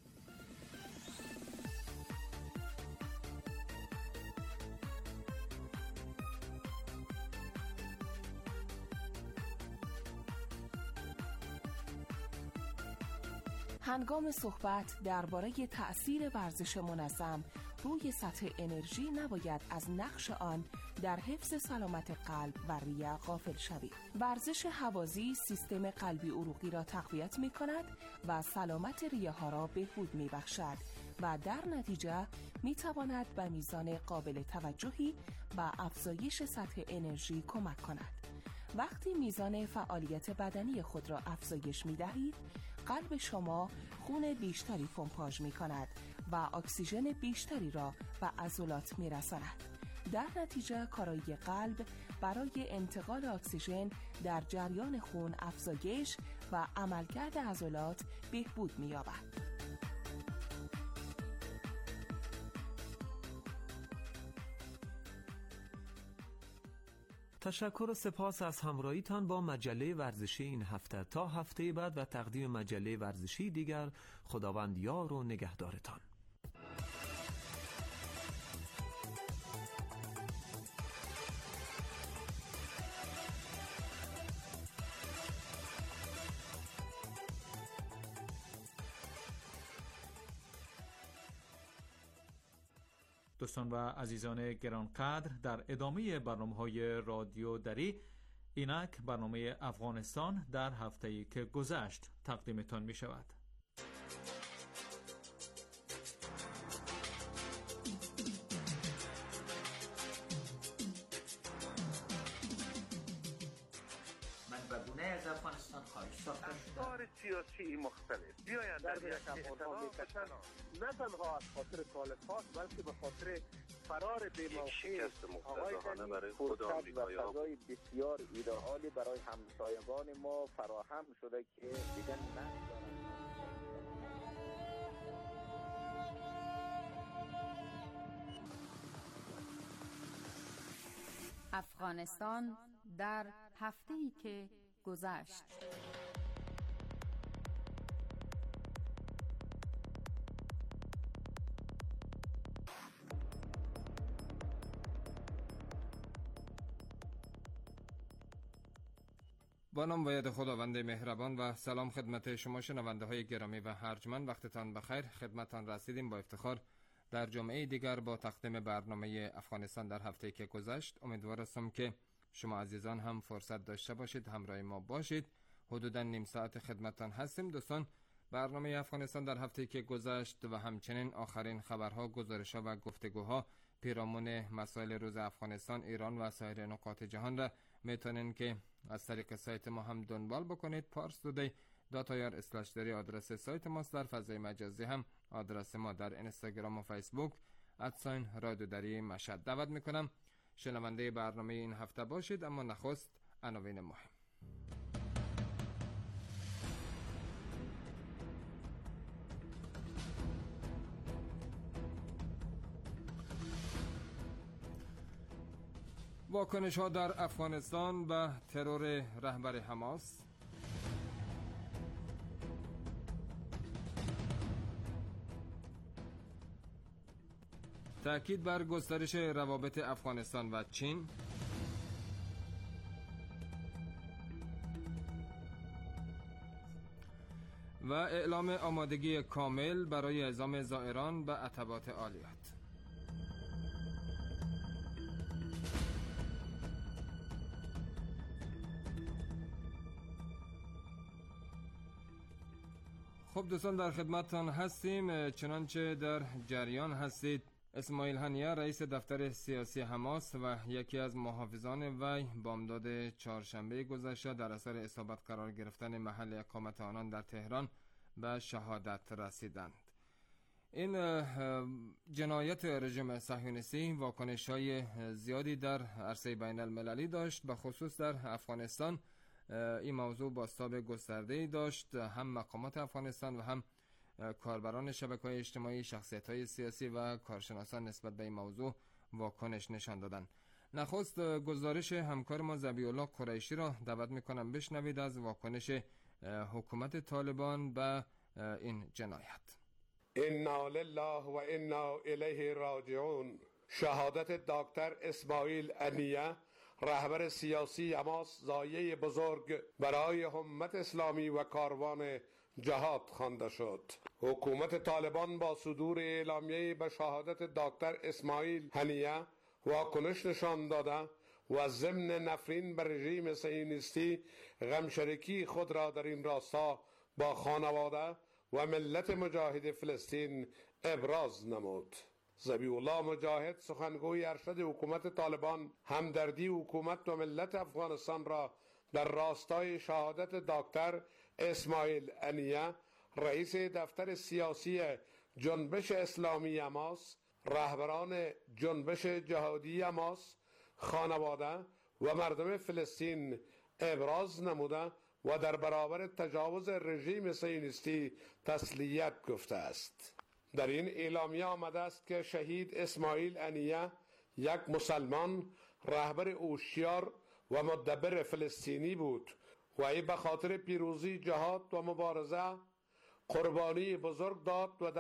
هنگام صحبت درباره تأثیر ورزش منظم روی سطح انرژی نباید از نقش آن در حفظ سلامت قلب و ریه غافل شوید. ورزش هوازی سیستم قلبی عروقی را تقویت می کند و سلامت ریه ها را بهبود می بخشد و در نتیجه می تواند به میزان قابل توجهی و افزایش سطح انرژی کمک کند. وقتی میزان فعالیت بدنی خود را افزایش می دهید، قلب شما خون بیشتری پمپاژ می کند و اکسیژن بیشتری را به عضلات می رساند. در نتیجه کارایی قلب برای انتقال اکسیژن در جریان خون افزایش و عملکرد عضلات بهبود می یابد. تشکر و سپاس از همراهیتان با مجله ورزشی این هفته. تا هفته بعد و تقدیم مجله ورزشی دیگر، خداوند یار و نگهدارتان. دوستان و عزیزان گرانقدر، در ادامه برنامه‌های رادیو دری اینک برنامه افغانستان در هفته‌ای که گذشت تقدیمتان می شود. منبع‌گونه از افغانستان خارج ساخته افکار سیاسی مختلف بیایند در یک افغان‌ها بکشن، نه تنها از خاطر طالبان بلکه به خاطر فرار بی‌موقع آقای برای خود آمریکایی‌ها و فضای بسیار ایدئالی برای همسایگان ما فراهم شده که دیگر ندارند. افغانستان در هفته‌ای که گذشت. با نام و ید خداوند مهربان و سلام خدمت شما شنونده های گرامی و ارجمند، وقتتان بخیر. خدمتان رسیدیم با افتخار در جمعه دیگر با تقدیم برنامه افغانستان در هفته‌ای که گذشت. امیدوارم که شما عزیزان هم فرصت داشته باشید همراه ما باشید. حدوداً نیم ساعت خدمتتان هستیم دوستان. برنامه افغانستان در هفته‌ای که گذشت و همچنین آخرین خبرها، گزارش‌ها و گفتگوها پیرامون مسائل روز افغانستان، ایران و سایر نقاط جهان را میتونین که از طریق سایت ما هم دنبال بکنید. parstoday.ir/dari آدرس سایت ماست. در فضای مجازی هم آدرس ما در اینستاگرام و فیسبوک @رادیو دری مشهد. دعوت میکنم شنونده برنامه این هفته باشید. اما نخست عناوین مهم. واکنش ها در افغانستان و ترور رهبر حماس. تأکید بر گسترش روابط افغانستان و چین. و اعلام آمادگی کامل برای اعزام زائران به عتبات عالیات. خب دوستان، در خدمتتان هستیم. چنانچه در جریان هستید، اسماعیل هنیه رئیس دفتر سیاسی حماس و یکی از محافظان وی بامداد چهارشنبه گذشته در اثر اصابت قرار گرفتن محل اقامت آنان در تهران به شهادت رسیدند. این جنایت رژیم صهیونیستی واکنش‌های زیادی در عرصه بین المللی داشت، به خصوص در افغانستان. این موضوع بازتاب گسترده‌ای داشت. هم مقامات افغانستان و هم کاربران شبکه‌های اجتماعی، شخصیت‌های سیاسی و کارشناسان نسبت به این موضوع واکنش نشان دادند. نخست گزارش همکار ما ذبیح‌الله قریشی را دعوت می‌کنم بشنوید از واکنش حکومت طالبان به این جنایت. انا لله و انا الیه راجعون. شهادت دکتر اسماعیل هنیه رهبر سیاسی حماس ضایعه بزرگ برای امت اسلامی و کاروان جهاد خوانده شد. حکومت طالبان با صدور اعلامیه به شهادت دکتر اسماعیل هنیه واکنش نشان داده و ضمن نفرین بر رژیم صهیونیستی غمشریکی خود را در این راستا با خانواده و ملت مجاهد فلسطین ابراز نمود. ذبیح‌الله مجاهد سخنگوی ارشد حکومت طالبان همدردی حکومت و ملت افغانستان را در راستای شهادت دکتر اسماعیل هنیه رئیس دفتر سیاسی جنبش اسلامی حماس، رهبران جنبش جهادی حماس، خانواده و مردم فلسطین ابراز نموده و در برابر تجاوز رژیم صهیونیستی تسلیت گفته است. در این اعلامیه آمده است که شهید اسماعیل هنیه یک مسلمان، رهبر هوشیار و مدبر فلسطینی بود و ای به خاطر پیروزی جهاد و مبارزه قربانی بزرگ داد و در